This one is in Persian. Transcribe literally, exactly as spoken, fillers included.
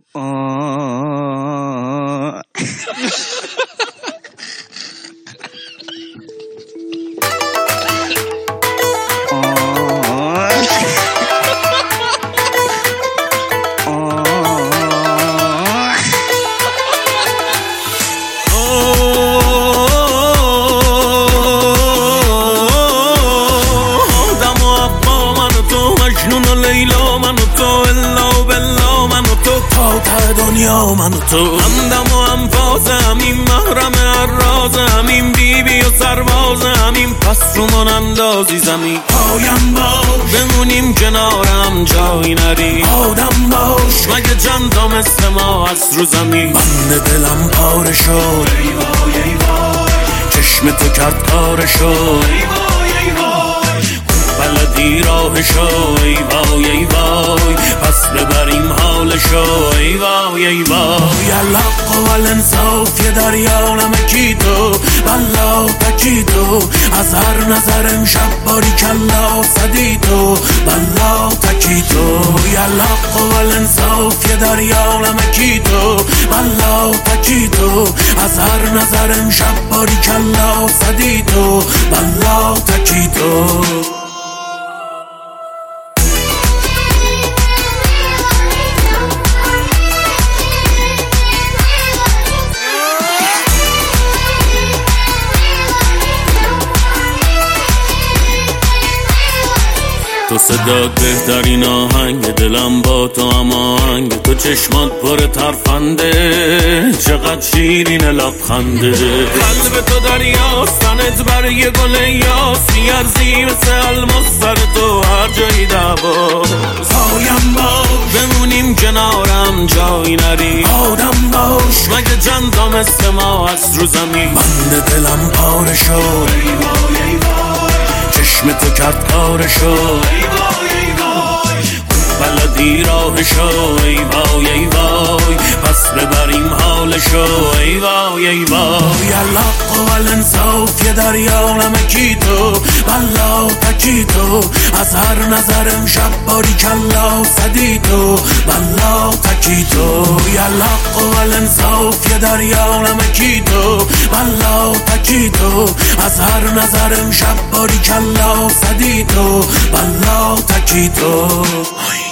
آه دنیا من و تو همدم و انفاسم، این محرم الرازم، این بیبی و سربازم، این پس رو من اندازی زمین پایم باش، بمونیم کنارم جایی نری، آدم باش مگه چند تا مثل ما هست رو زمین. بند دلم پاره شد ای وای ای وای، چشم تو کرد کارشو ای وای ای وای، بلدی راهشو ای وای ای وای، پس ببریم حالشو ای وای ای وای. الحق و الانصاف یه دریا نمکی تو بلا تکی تو، از هر نظر امشب باری کلا صدی تو بلا تکی تو. الحق و الانصاف یه دریا نمکی تو بلا تکی تو، از هر نظر امشب باری کلا صدی تو بلا تکی تو. تو صدات بهترین آهنگ دلم با تو هماهنگ، تو چشمات پر ترفنده چقدر شیرین لبخنده، قلب تو دریاست تنت برای گل یاس، میارزی مثل الماس سر تو هر جایی دعواست. پایم باش بمونیم کنارم جایی نری، آدم باش مگه چند تا مثل ما هست رو زمین. بند دلم پاره شد ای وای ای وای، چشم تو کرد کارشو ای وای ای وای، بلدی راهشو ای وای ای وای، پس ببریم حالشو ای وای ای وای. الحق و الانصاف یه دریا نمکی تو بلا تکی تو، از هر نظر امشب باری کلا صدی تو بلا تکی تو. الحق و الانصاف یه دریا نمکی تو بلا تکی تو، از هر نظر امشب باری کلا صدی تو بلا تکی تو.